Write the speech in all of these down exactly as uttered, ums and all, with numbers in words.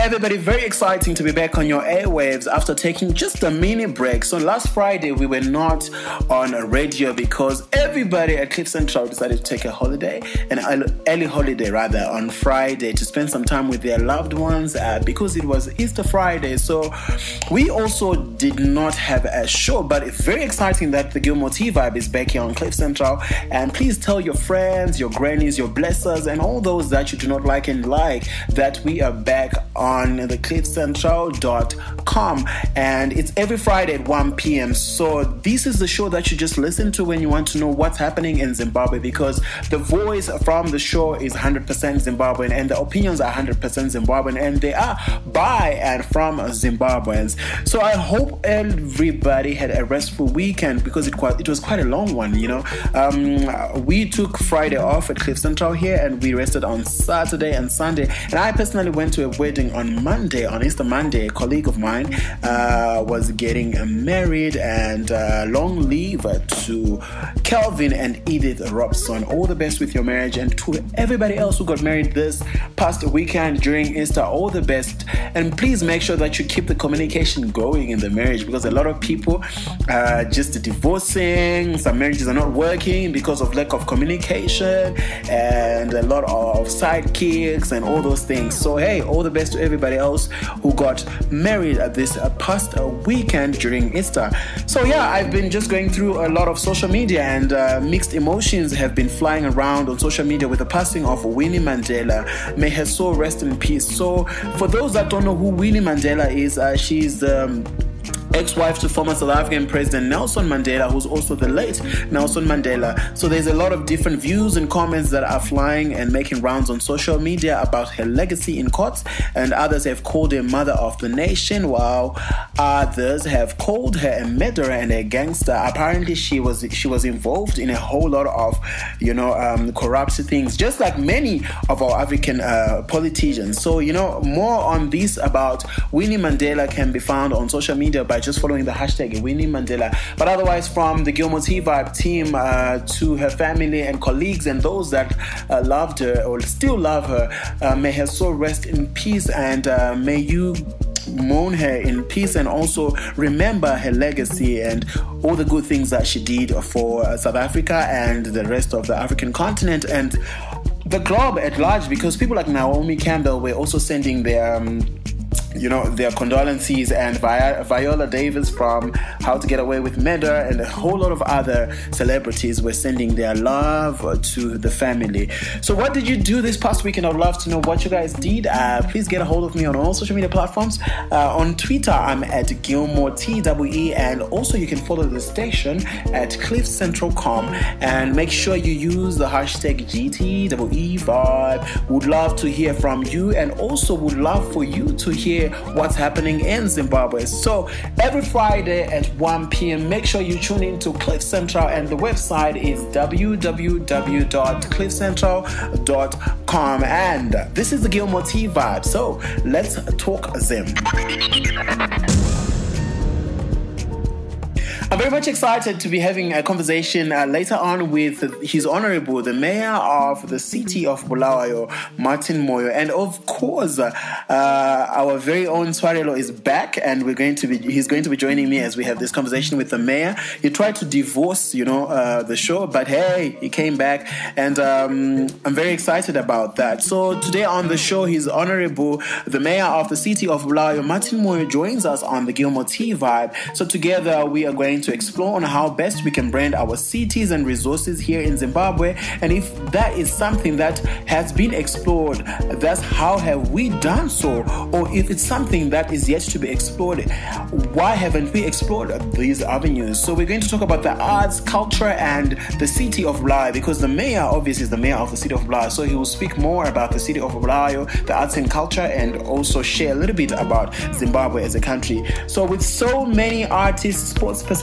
everybody, very exciting to be back on your airwaves after taking just a mini break. So last Friday we were not on radio because everybody at Cliff Central decided to take a holiday, an early holiday rather, on Friday to spend some time with their loved ones uh, because it was Easter Friday. So we also did not have a show, but it's very exciting that the Gilmore T Vibe is back here on Cliff Central. And please tell your friends, your grannies, your blessers, and all those that you do not like and like that we are back on the cliff central dot com, and it's every Friday at one p.m. So this is the show that you just listen to when you want to know what's happening in Zimbabwe, because the voice from the show is one hundred percent Zimbabwean and the opinions are one hundred percent Zimbabwean, and they are by and from Zimbabweans. So I hope everybody had a restful weekend, because it quite, it was quite a long one, you know. Um, we took Friday off at Cliff Central here and we rested on Saturday and Sunday, and I personally went to a wedding on Monday, on Easter Monday. A colleague of mine uh, was getting married, and uh, long live to Kelvin and Edith Robson. All the best with your marriage, and to everybody else who got married this past weekend during Easter, all the best. And please make sure that you keep the communication going in the marriage, because a lot of people are just divorcing. Some marriages are not working because of lack of communication and a lot of sidekicks and all those things. So hey, all the best to everybody else who got married at this uh, past uh, weekend during Easter. So yeah, I've been just going through a lot of social media, and uh, mixed emotions have been flying around on social media with the passing of Winnie Mandela. May her soul rest in peace. So for those that don't know who Winnie Mandela is, uh, she's um, ex-wife to former South African President Nelson Mandela, who's also the late Nelson Mandela. So there's a lot of different views and comments that are flying and making rounds on social media about her legacy in courts, and others have called her mother of the nation, while others have called her a murderer and a gangster. Apparently she was she was involved in a whole lot of, you know, um, corrupt things, just like many of our African uh, politicians. So, you know, more on this about Winnie Mandela can be found on social media by just following the hashtag Winnie Mandela. But otherwise, from the Gilmore T Vibe team uh, to her family and colleagues and those that uh, loved her or still love her, uh, may her soul rest in peace, and uh, may you mourn her in peace, and also remember her legacy and all the good things that she did for uh, South Africa and the rest of the African continent and the globe at large, because people like Naomi Campbell were also sending their um, you know, their condolences, and Vi- Viola Davis from How to Get Away with Murder and a whole lot of other celebrities were sending their love to the family. So what did you do this past weekend? I'd love to know what you guys did. Uh, please get a hold of me on all social media platforms. Uh, on Twitter, I'm at Gilmore T E E, and also you can follow the station at cliff central dot com, and make sure you use the hashtag G T E E Vibe. Would love to hear from you, and also would love for you to hear what's happening in Zimbabwe. So every Friday at one p.m. make sure you tune in to Cliff Central, and the website is w w w dot cliff central dot com. And this is the Gilmore T Vibe. So let's talk Zim. I'm very much excited to be having a conversation uh, later on with His Honorable, the Mayor of the city of Bulawayo, Martin Moyo. And of course, uh, our very own Swarelo is back, and we're going to be, he's going to be joining me as we have this conversation with the Mayor. He tried to divorce, you know, uh, the show, but hey, he came back, and um, I'm very excited about that. So today on the show, His Honorable, the Mayor of the city of Bulawayo, Martin Moyo, joins us on the Gilmore T Vibe. So together we are going to explore on how best we can brand our cities and resources here in Zimbabwe, and if that is something that has been explored, that's how have we done so, or if it's something that is yet to be explored, why haven't we explored these avenues? So we're going to talk about the arts, culture, and the city of Bulawayo, because the mayor obviously is the mayor of the city of Bulawayo, so he will speak more about the city of Bulawayo, the arts and culture, and also share a little bit about Zimbabwe as a country. So with so many artists, sports personalities,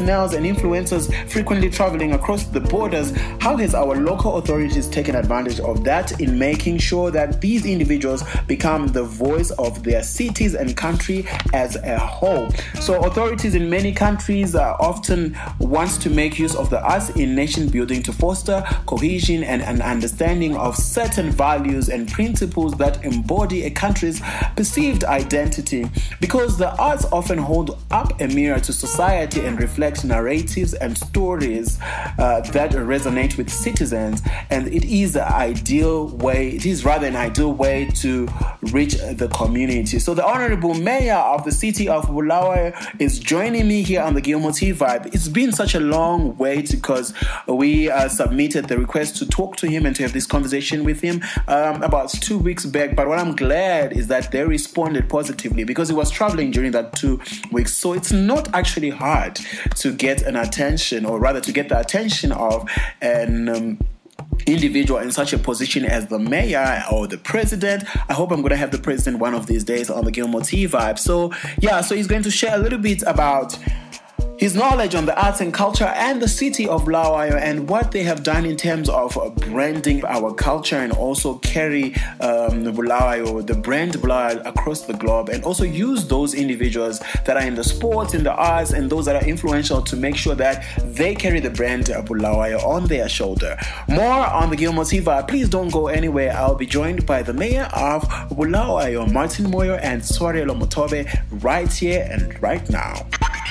personnel and influencers frequently traveling across the borders. How has our local authorities taken advantage of that in making sure that these individuals become the voice of their cities and country as a whole? So authorities in many countries uh, often want to make use of the arts in nation building to foster cohesion and an understanding of certain values and principles that embody a country's perceived identity. Because the arts often hold up a mirror to society and reflect narratives and stories uh, that resonate with citizens, and it is an ideal way, it is rather an ideal way to reach the community. So the Honorable Mayor of the city of Bulawayo is joining me here on the Gilmore T Vibe. It's been such a long wait because we uh, submitted the request to talk to him and to have this conversation with him um, about two weeks back. But what I'm glad is that they responded positively because he was traveling during that two weeks. So it's not actually hard to get an attention, or rather to get the attention of an um, individual in such a position as the mayor or the president. I hope I'm going to have the president one of these days on the Gilmore T Vibe. So yeah, so he's going to share a little bit about his knowledge on the arts and culture and the city of Bulawayo and what they have done in terms of branding our culture and also carry um, Bulawayo, the brand Bulawayo across the globe, and also use those individuals that are in the sports, in the arts, and those that are influential to make sure that they carry the brand Bulawayo on their shoulder. More on the Gilmore T Vibe. Please don't go anywhere. I'll be joined by the mayor of Bulawayo, Martin Moyo, and Swarelo Motobe right here and right now.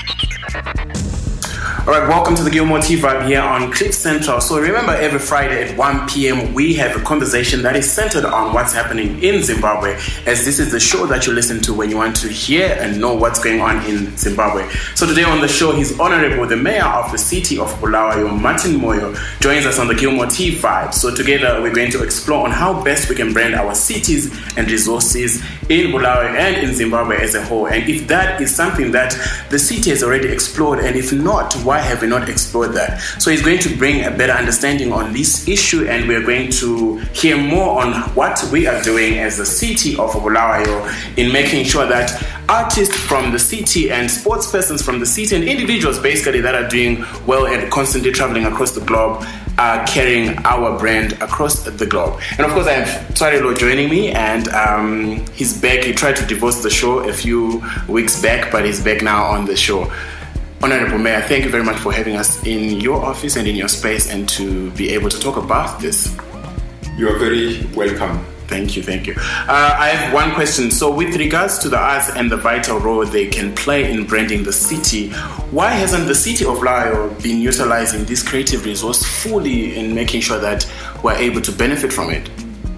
Alright, welcome to the Gilmore T Vibe here on Cliff Central. So remember, every Friday at one p.m. we have a conversation that is centered on what's happening in Zimbabwe, as this is the show that you listen to when you want to hear and know what's going on in Zimbabwe. So today on the show, His Honorable, the Mayor of the city of Bulawayo, Martin Moyo, joins us on the Gilmore T Vibe. So together we're going to explore on how best we can brand our cities and resources in Bulawayo and in Zimbabwe as a whole. And if that is something that the city has already explored, and if not, why have we not explored that? So he's going to bring a better understanding on this issue, and we're going to hear more on what we are doing as the city of Bulawayo in making sure that artists from the city and sports persons from the city and individuals basically that are doing well and constantly traveling across the globe are carrying our brand across the globe. And of course I have Swarelo joining me, and um, he's back. He tried to divorce the show a few weeks back, but he's back now on the show. Honorable Mayor, thank you very much for having us in your office and in your space and to be able to talk about this. You are very welcome. Thank you, thank you. Uh, I have one question. So with regards to the arts and the vital role they can play in branding the city, why hasn't the city of Bulawayo been utilizing this creative resource fully in making sure that we're able to benefit from it?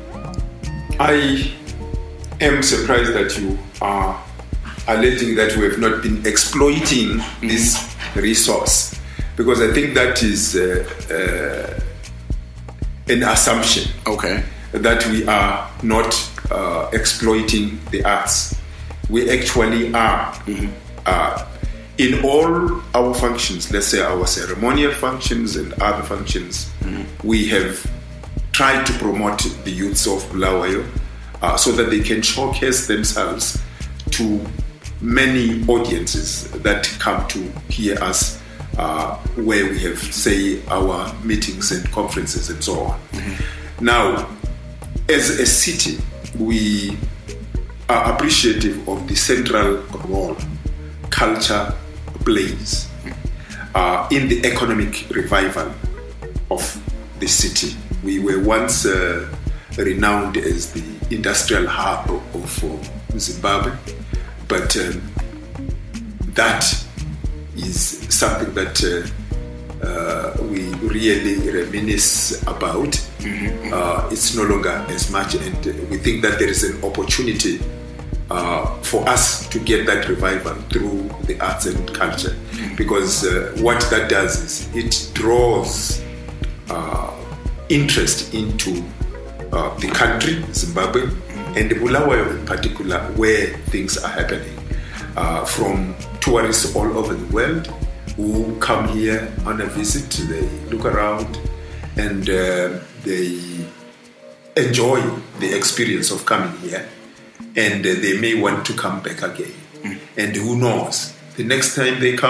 I am surprised that you are alleging that we have not been exploiting mm-hmm. this resource, because I think that is uh, uh, an assumption. Okay. That we are not uh, exploiting the arts. We actually are. Mm-hmm. Uh, in all our functions, let's say our ceremonial functions and other functions, mm-hmm. we have tried to promote the youths of Bulawayo uh, so that they can showcase themselves to many audiences that come to hear us uh, where we have, say, our meetings and conferences and so on. Mm-hmm. Now, as a city, we are appreciative of the central role culture plays uh, in the economic revival of the city. We were once uh, renowned as the industrial hub of uh, Zimbabwe, but um, that is something that uh, Uh, we really reminisce about. Mm-hmm. Uh, it's no longer as much, and we think that there is an opportunity uh, for us to get that revival through the arts and culture, mm-hmm. because uh, what that does is it draws uh, interest into uh, the country, Zimbabwe, mm-hmm. and Bulawayo in particular, where things are happening, uh, from tourists all over the world who come here on a visit. They look around and uh, they enjoy the experience of coming here, and uh, they may want to come back again. Mm. And who knows, the next time they come,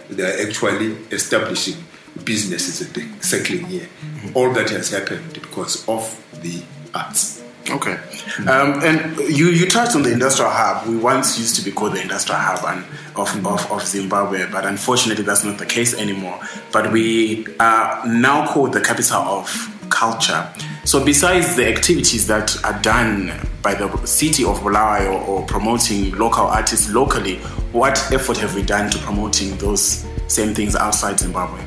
they are actually establishing businesses and settling here. Mm-hmm. All that has happened because of the arts. Okay. Um, and you, you touched on the industrial hub. We once used to be called the industrial hub and of, of, of Zimbabwe, but unfortunately that's not the case anymore. But we are now called the capital of culture. So besides the activities that are done by the city of Bulawayo or promoting local artists locally, what effort have we done to promoting those same things outside Zimbabwe?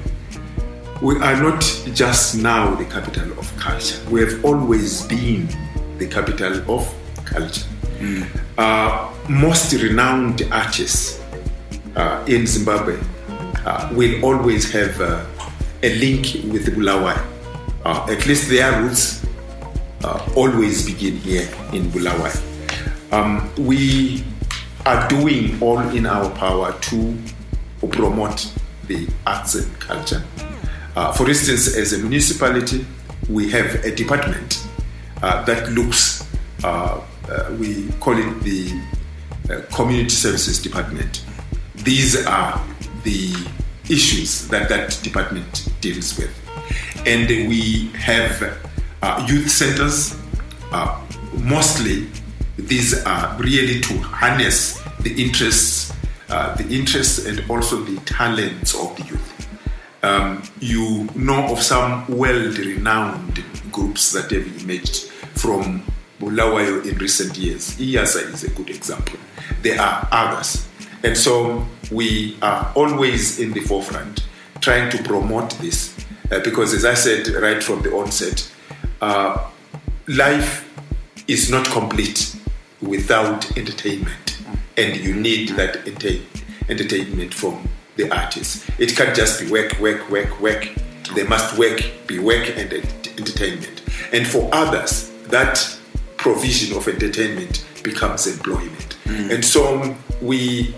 We are not just now the capital of culture. We have always been the capital of culture. Mm. Uh, most renowned artists uh, in Zimbabwe uh, will always have uh, a link with Bulawayo. Uh, at least their roots uh, always begin here in Bulawayo. Um, we are doing all in our power to promote the arts and culture. Uh, for instance, as a municipality, we have a department uh, that looks, uh, uh, we call it the uh, Community Services Department. These are the issues that that department deals with. And we have uh, youth centers. Uh, mostly, these are really to harness the interests, uh, the interests and also the talents of the youth. Um, you know of some well-renowned groups that have emerged from Bulawayo in recent years. Iyasa is a good example. There are others. And so we are always in the forefront trying to promote this. Uh, because as I said right from the onset, uh, life is not complete without entertainment. And you need that enter- entertainment from the artists. It can't just be work, work, work, work. There must work, be work and entertainment. And for others, that provision of entertainment becomes employment. Mm. And so we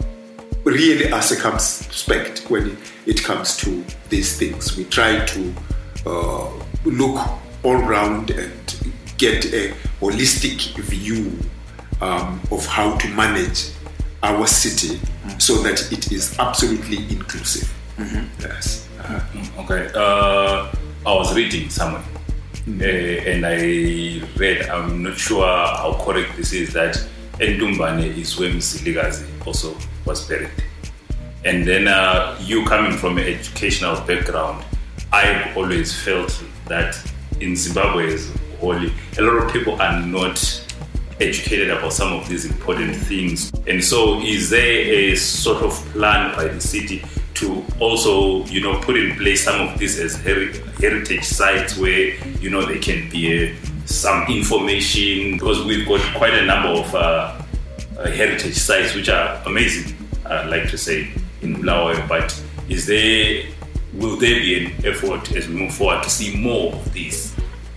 really are circumspect when it comes to these things. We try to uh, look all round and get a holistic view um, of how to manage our city mm-hmm. so that it is absolutely inclusive. Mm-hmm. Yes. Uh-huh. Okay. Uh, I was reading somewhere mm-hmm. uh, and I read, I'm not sure how correct this is, that Endumbane is where Mzilikazi also was buried. And then uh, you coming from an educational background, I've always felt that in Zimbabwe as a whole, a lot of people are not educated about some of these important things. And so is there a sort of plan by the city to also, you know, put in place some of these as heri- heritage sites where, you know, there can be a, some information? Because we've got quite a number of uh, uh, heritage sites which are amazing, I'd like to say, in Bulawayo. But is there, will there be an effort as we move forward to see more of these?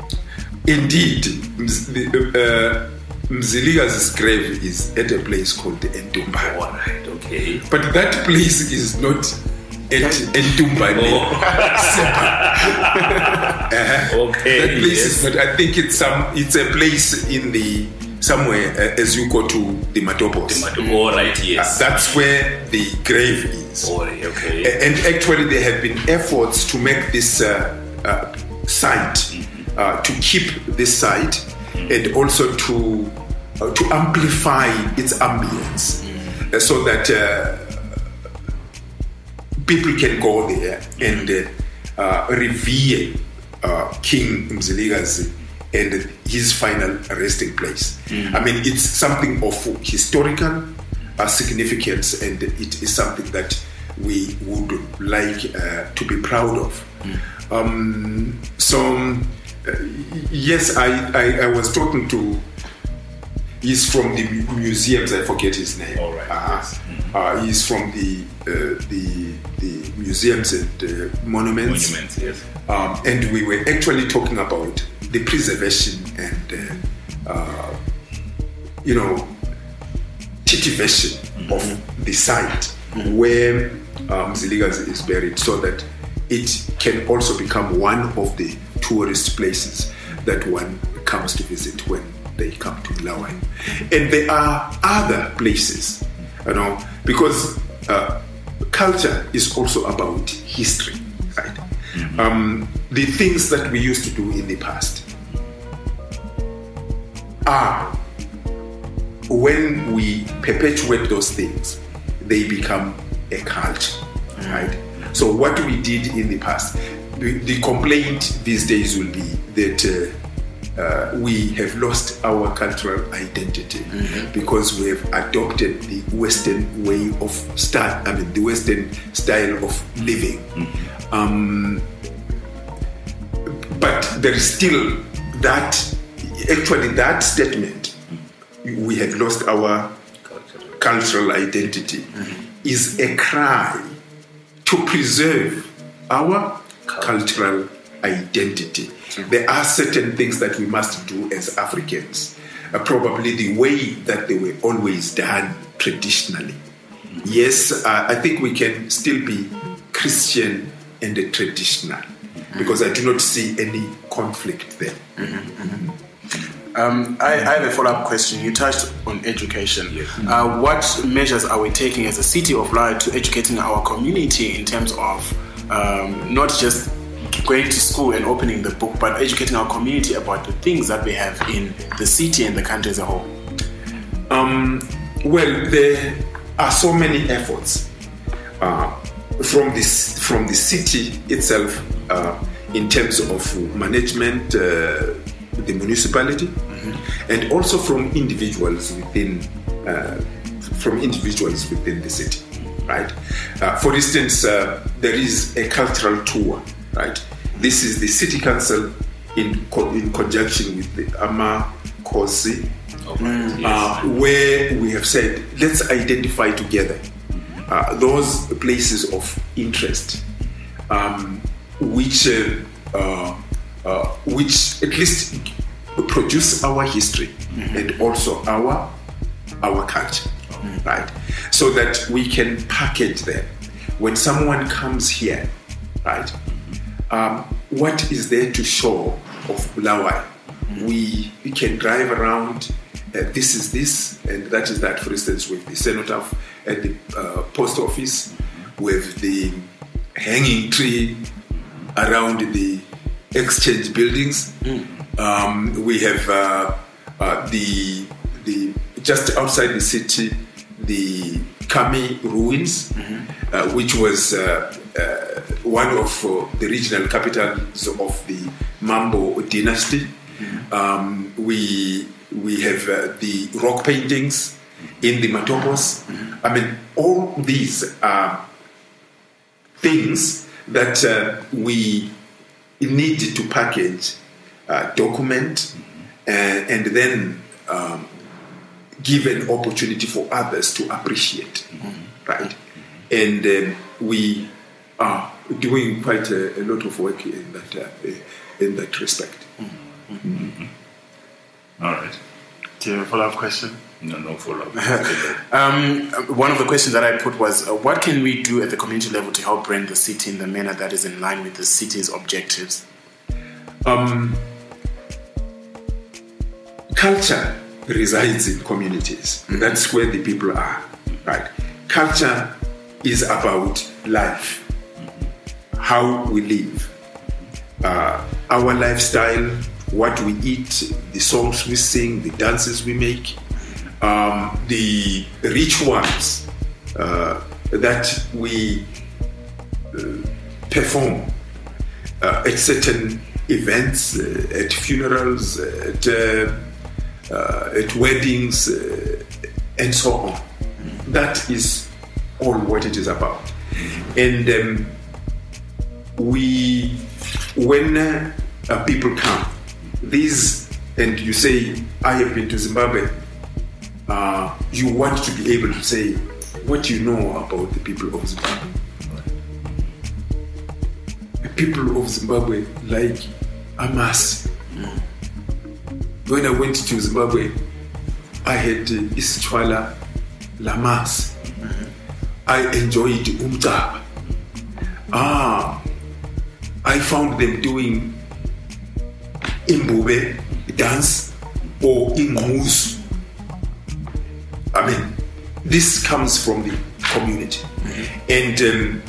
Indeed. Uh, Mzilikazi's grave is at a place called the Endumbane. All right, okay. But that place is not at Endumbane. Oh. uh, okay. That place yes. is not. I think it's some. It's a place in the somewhere uh, as you go to the Matopos. The Matopos. All right. Yes. Uh, that's where the grave is. All right. Okay. Uh, and actually, there have been efforts to make this uh, uh, site mm-hmm. uh, to keep this site. And also to uh, to amplify its ambience, mm. uh, so that uh, people can go there and uh, uh, revere uh, King Mzilikazi and his final resting place. Mm. I mean, it's something of historical uh, significance, and it is something that we would like uh, to be proud of. Mm. Um, so. Uh, yes, I, I, I was talking to, he's from the museums, I forget his name. All right. Uh, yes. mm-hmm. uh, he's from the uh, the the museums and uh, monuments. Monuments, yes. Um, and we were actually talking about the preservation and, uh, uh, you know, cultivation mm-hmm. of the site mm-hmm. where um, Mzilikazi is buried, so that it can also become one of the tourist places that one comes to visit when they come to Bulawayo. And there are other places, you know, because uh, culture is also about history, right? Mm-hmm. Um, the things that we used to do in the past are, when we perpetuate those things, they become a culture, mm-hmm. right? So what we did in the past, the, the complaint these days will be that uh, Uh, we have lost our cultural identity mm-hmm. because we have adopted the Western way of style. I mean, the Western style of living. Mm-hmm. Um, but there is still that. Actually, that statement, mm-hmm. we have lost our cultural, cultural identity, mm-hmm. is a cry to preserve our cultural identity. There are certain things that we must do as Africans, uh, probably the way that they were always done traditionally. Mm-hmm. Yes, uh, I think we can still be Christian and uh, traditional, mm-hmm. because I do not see any conflict there. Mm-hmm. Mm-hmm. Um, I, I have a follow-up question. You touched on education. Yes. Uh, what measures are we taking as a city of Light to educating our community in terms of um, not just going to school and opening the book, but educating our community about the things that we have in the city and the country as a whole? Um, well, there are so many efforts uh, from this from the city itself uh, in terms of management, uh, the municipality, mm-hmm. and also from individuals within uh, from individuals within the city. Right. Uh, for instance, uh, there is a cultural tour. Right. This is the city council in co- in conjunction with the Amakosi, oh, mm. uh, yes. where we have said, let's identify together uh, those places of interest, um, which uh, uh, uh, which at least produce our history mm-hmm. and also our our culture, mm-hmm. right? So that we can package them when someone comes here, right? Um, what is there to show of Bulawayo? Mm-hmm. We, we can drive around, uh, this is this, and that is that. For instance, with the cenotaph at the uh, post office, mm-hmm. with the hanging tree around the exchange buildings. Mm-hmm. Um, we have uh, uh, the, the just outside the city, the Kami ruins, mm-hmm. uh, which was uh, uh, one of uh, the regional capitals of the Mambo dynasty. Mm-hmm. Um, we we have uh, the rock paintings in the Matopos. Mm-hmm. I mean, all these are things that uh, we need to package, uh, document, mm-hmm. uh, and then um, give an opportunity for others to appreciate, mm-hmm. right? And um, we are doing quite a, a lot of work in that uh, in that respect. Mm-hmm. Mm-hmm. All right. Do you have a follow-up question? No, no follow-up. um, one of the questions that I put was, uh, what can we do at the community level to help brand the city in the manner that is in line with the city's objectives? Um, culture resides in communities. Mm-hmm. That's where the people are, right? Culture is about life, mm-hmm. how we live, uh, our lifestyle, what we eat, the songs we sing, the dances we make, um, the rituals uh, that we uh, perform uh, at certain events, uh, at funerals, at uh, Uh, at weddings, uh, and so on. Mm-hmm. That is all what it is about. Mm-hmm. And um, we, when uh, uh, people come, these, and you say, I have been to Zimbabwe, uh, you want to be able to say what you know about the people of Zimbabwe. The people of Zimbabwe like Amasi. Mm-hmm. When I went to Zimbabwe, I had uh, Isitshwala Lamas. Mm-hmm. I enjoyed Umtaba. Ah, I found them doing Imbube dance or Inguzu. I mean, this comes from the community. Mm-hmm. And um,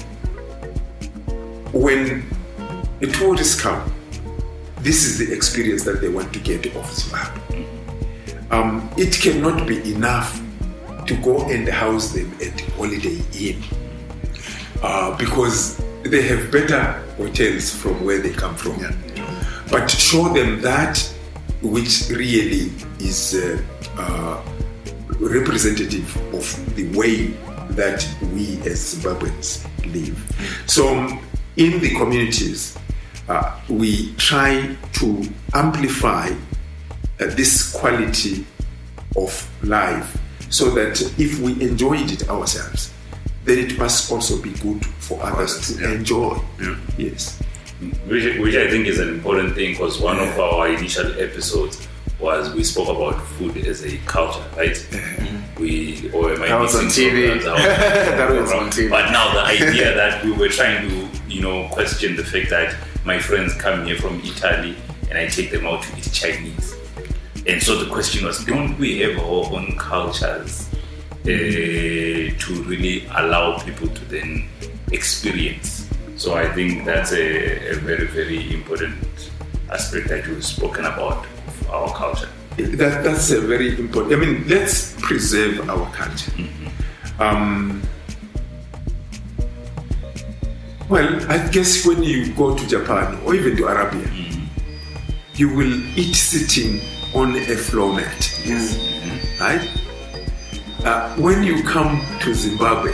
when the tourists come, this is the experience that they want to get of Zimbabwe. Um, it cannot be enough to go and house them at Holiday Inn uh, because they have better hotels from where they come from. Yeah. But show them that which really is uh, uh, representative of the way that we as Zimbabweans live. So in the communities, uh, we try to amplify uh, this quality of life so that if we enjoyed it ourselves, then it must also be good for others to yeah. enjoy. Yeah. Yes. Which, which I think is an important thing, because one of our initial episodes was we spoke about food as a culture, right? Mm-hmm. We or am I that was on T V. That was on T V. But now the idea that we were trying to, you know, question the fact that my friends come here from Italy and I take them out to eat Chinese, and so the question was, don't we have our own cultures uh, to really allow people to then experience? So I think that's a, a very, very important aspect that you've spoken about of our culture. That, that's a very important. I mean, let's preserve our culture. Mm-hmm. Um, well, I guess when you go to Japan or even to Arabia, mm-hmm. you will eat sitting on a floor mat. Yes. Mm-hmm. Right? Uh, when you come to Zimbabwe,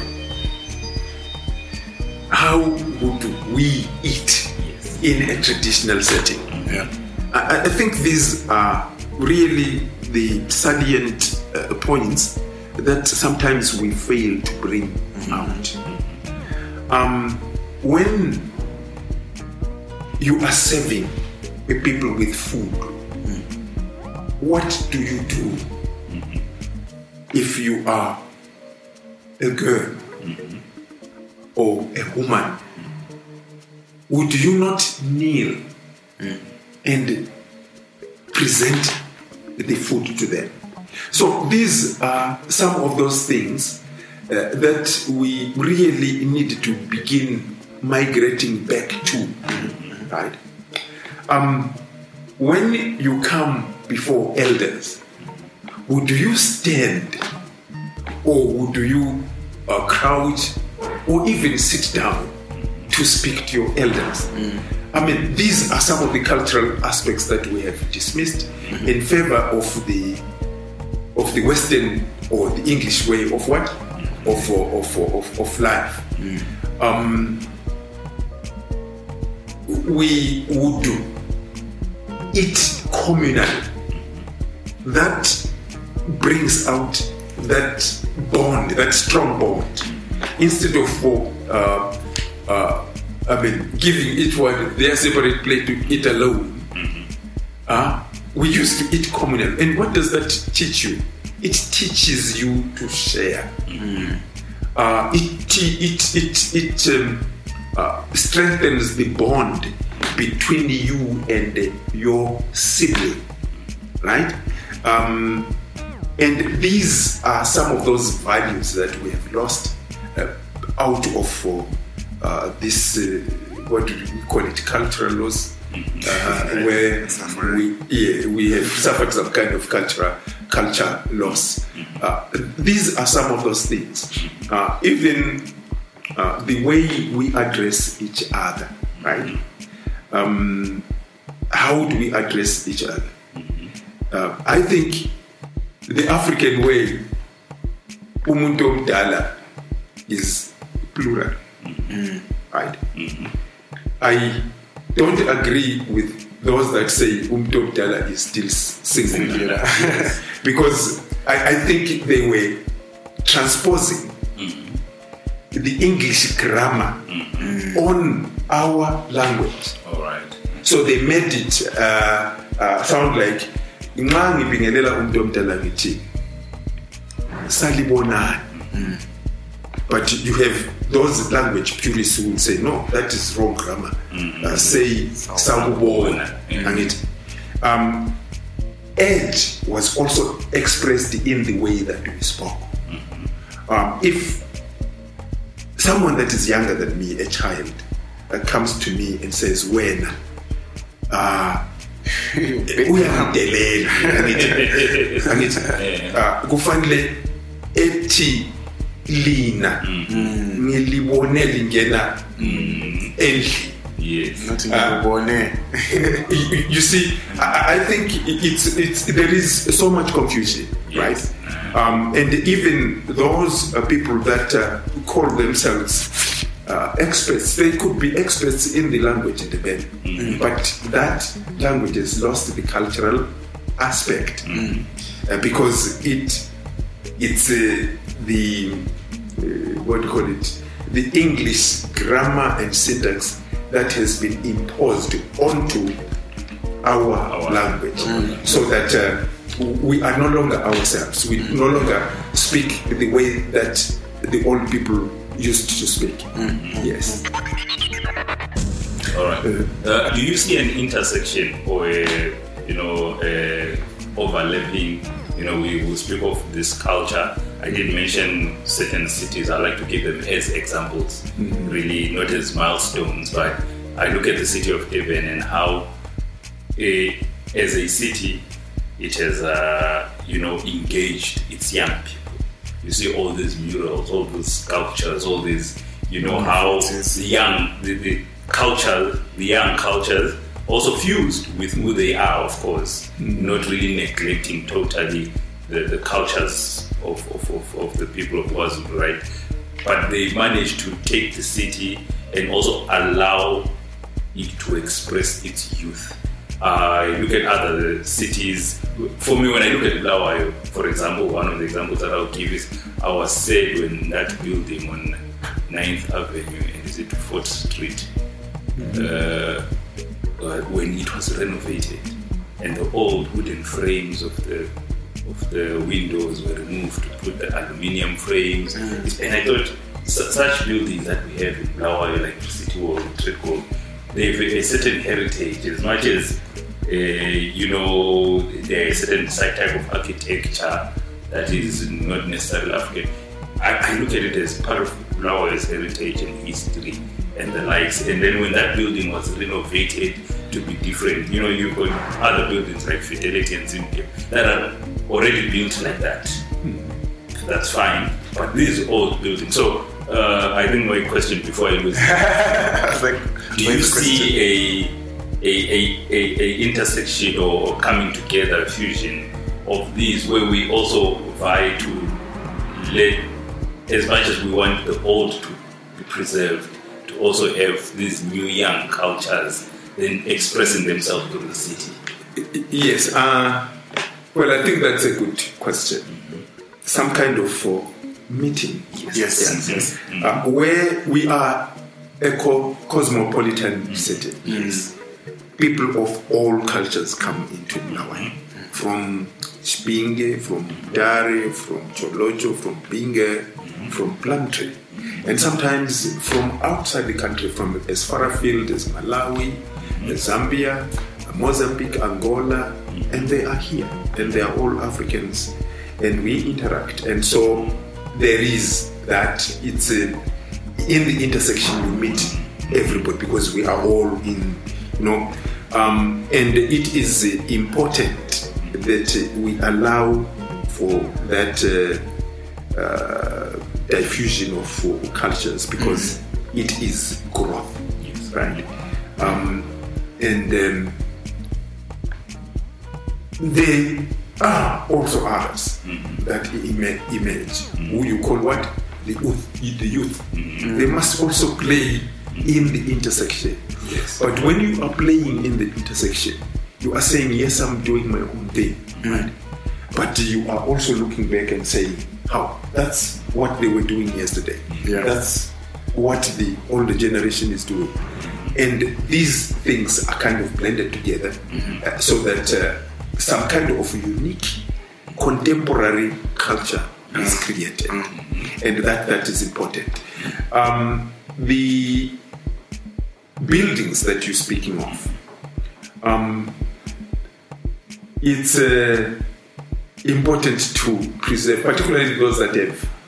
how would we eat yes. in a traditional setting? Yeah. I, I think these are really the salient uh, points that sometimes we fail to bring mm-hmm. out. Um, when you are serving people with food, mm-hmm. what do you do mm-hmm. if you are a girl? Mm-hmm. Or a woman, would you not kneel mm. and present the food to them? So these are some of those things uh, that we really need to begin migrating back to, mm. right? Um, when you come before elders, would you stand or would you uh, crouch or even sit down to speak to your elders? Mm. I mean, these are some of the cultural aspects that we have dismissed mm-hmm. in favor of the of the Western or the English way of what? Of of of, of life. Mm. Um, we would eat communally. That brings out that bond, that strong bond. Instead of uh, uh, I mean, giving each one their separate plate to eat alone, mm-hmm. uh, we used to eat communal. And what does that teach you? It teaches you to share. Mm-hmm. Uh, it it it it um, uh, strengthens the bond between you and uh, your sibling, right? Um, and these are some of those values that we have lost. Uh, out of uh, this, uh, what do we call it, cultural loss, uh, where we, yeah, we have suffered some kind of cultural culture loss. Uh, these are some of those things. Uh, even uh, the way we address each other, right? Um, how do we address each other? Uh, I think the African way, umuntu omdala, is plural, mm-hmm. right? Mm-hmm. I don't agree with those that say umuntu omdala is still singular, because I, I think they were transposing mm-hmm. the English grammar mm-hmm. on our language. All right. So they made it uh, uh, sound like nxa ngibingelela umuntu omdala ngithi salibonani. Mm. But you have those language purists who will say, no, that is wrong grammar. Mm-hmm. Uh, say Sangubona. And it, um, age was also expressed in the way that we spoke. Mm-hmm. Um, if someone that is younger than me, a child, uh, comes to me and says, "When uh, uyangidelela angithi angithi uh, kufanele ethi lina ngilibone lingena endli." Yes. Not in Uh, the you, you see, I, I think it's it's there is so much confusion, Yes. right? Um, and even those uh, people that uh, call themselves uh, experts, they could be experts in the language in the bed, Mm. but that language has lost the cultural aspect Mm. uh, because it it's uh, the uh, what do you call it, the English grammar and syntax that has been imposed onto our, Our- language, Mm. so that uh, we are no longer ourselves. We no longer speak the way that the old people used to speak. Yes. All right. Uh, do you see an intersection or a, you know, a overlapping? You know, we will speak of this culture. I did mention certain cities. I like to give them as examples, really not as milestones. But I look at the city of Durban and how, a, as a city, it has, uh, you know, engaged its young people. You see all these murals, all these sculptures, all these, you know, how the young, the, the culture, the young cultures also fused with who they are, of course, not really neglecting totally the, the cultures of, of, of, of the people of KwaZulu, right? But they managed to take the city and also allow it to express its youth. I uh, look at other cities. For me, when I look at Bulawayo, for example, one of the examples that I'll give is I was sad when that building on ninth Avenue and is it fourth Street, uh, uh, when it was renovated and the old wooden frames of the of the windows were removed to put the aluminium frames. Mm. And I thought su- such buildings that we have in Bulawayo, like City Hall, Treco, they have a certain heritage as much as uh, you know, there is a certain type of architecture that is not necessarily African. I, I look at it as part of Bulawayo's heritage and history and the likes. And then when that building was renovated to be different, you know, you've got other buildings like Fidelity and Zimbabwe that are already built like that. Hmm. That's fine. But these old buildings. So uh, I think my question before I lose, like, do you see a a, a, a a intersection or coming together, a fusion of these, where we also vie to let, as much as we want the old to be preserved, to also have these new young cultures then expressing themselves through the city? Yes. Uh, well, I think that's a good question. Some kind of uh, meeting. Yes. Yes. yes. Mm-hmm. Uh, where we are a co- cosmopolitan mm-hmm. city. Yes. People of all cultures come into Bulawayo. Mm-hmm. From Spinge, from Dare, from Cholocho, from Binge, mm-hmm. from Plumtree. Mm-hmm. And sometimes from outside the country, from as far afield as Malawi, mm-hmm. as Zambia, Mozambique, Angola, mm-hmm. and they are here. And they are all Africans. And we interact. And so there is that, it's a, in the intersection you meet everybody because we are all in, you know, um, and it is important that we allow for that uh, uh, diffusion of uh, cultures because mm-hmm. it is growth, yes. right? Um, and um, they are also others mm-hmm. that emerge, mm-hmm. who you call what? The youth. The youth. Mm-hmm. They must also play in the intersection. Yes. But when you are playing in the intersection, you are saying, yes, I'm doing my own thing. Mm-hmm. Right? But you are also looking back and saying, how? That's what they were doing yesterday. Yeah. That's what the older generation is doing. And these things are kind of blended together mm-hmm. uh, so that uh, some kind of unique contemporary culture mm-hmm. is created. Mm-hmm. And that, that is important. Um, the buildings that you're speaking of, um, it's uh, important to preserve, particularly those that have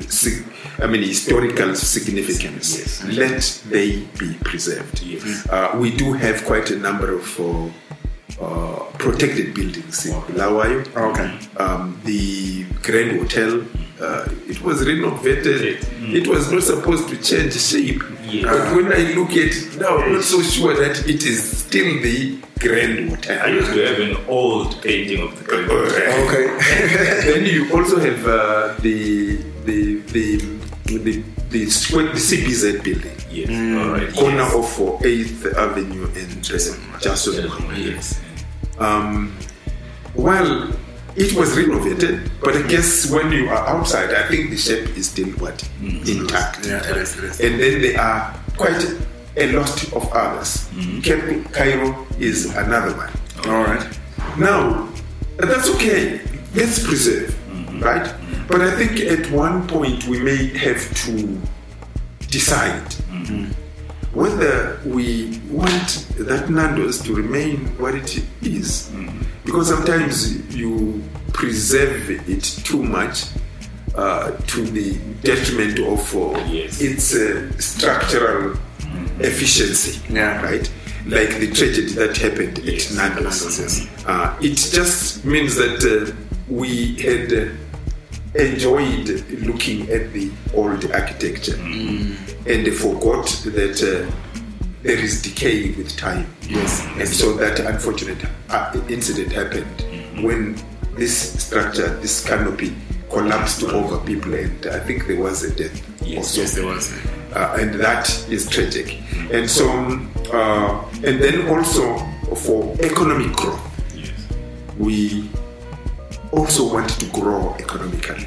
sig- I mean, historical significance. Yes. Let they be preserved. Yes. Uh, we do have quite a number of uh, uh, protected buildings in Bulawayo. Okay. Um, the Grand Hotel, uh, it was renovated. Mm. It was not supposed to change shape. Yes. But when I look at it now, I'm not so sure that it is still the Grand Hotel. I used to have an old painting of the Grand Hotel. Okay. Then you also have uh, the the the the the, square, the C B Z building, Yes, all right. corner yes. of eighth Avenue and uh, Jackson. Yes. Um, well, it was renovated, but I guess when you are outside, I think the shape is still what Mm. intact. Yeah, it is, it is. And then there are quite a lot of others. Mm. Cape Cairo is another one. All right. Now, that's okay. Let's preserve, Mm-hmm. right? But I think at one point we may have to decide Mm-hmm. whether we want that Nando's to remain what it is. Mm-hmm. Because sometimes you preserve it too much uh, to the detriment of uh, Yes. its uh, structural efficiency, Yeah. right? Like the tragedy that happened Yes. at Nando's. Nando's, yes. Uh, it just means that uh, we had uh, enjoyed looking at the old architecture and they forgot that uh, there is decay with time. Yes. And so that unfortunate uh, incident happened when this structure, this canopy, collapsed over people, and I think there was a death. Yes, also. Yes, there was. Uh, and that is tragic. And so, uh, and then also for economic growth, Yes. we also want to grow economically.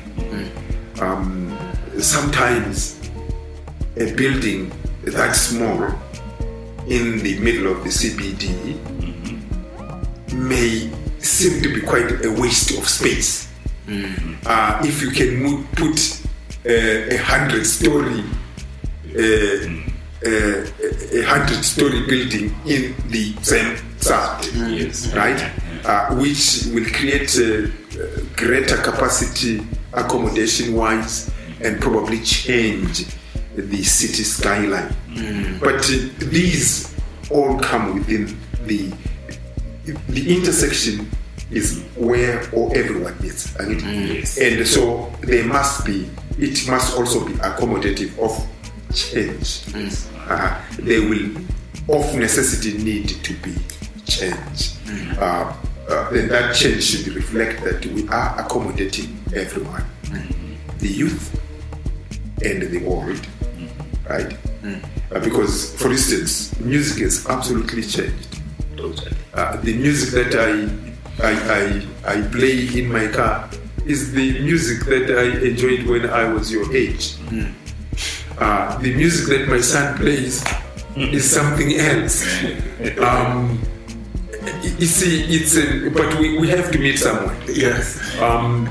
Um, sometimes a building that small in the middle of the C B D may seem to be quite a waste of space. Uh, if you can mo- put uh, a hundred story uh, uh, a hundred story building in the same site, Yes. right? Uh, which will create uh, uh, greater capacity accommodation wise and probably change the city skyline. But uh, these all come within the the intersection is where all everyone meets, right? Yes. And so there must be, it must also be accommodative of change. Uh, they will of necessity need to be change. Uh, uh, and that change should reflect that we are accommodating everyone, the youth and the old, right? Uh, because, for instance, music has absolutely changed. Totally. Uh, the music that I, I I I play in my car is the music that I enjoyed when I was your age. Uh, the music that my son plays is something else. Um, you see, it's a, but we, we have to meet somewhere. Yes. Um,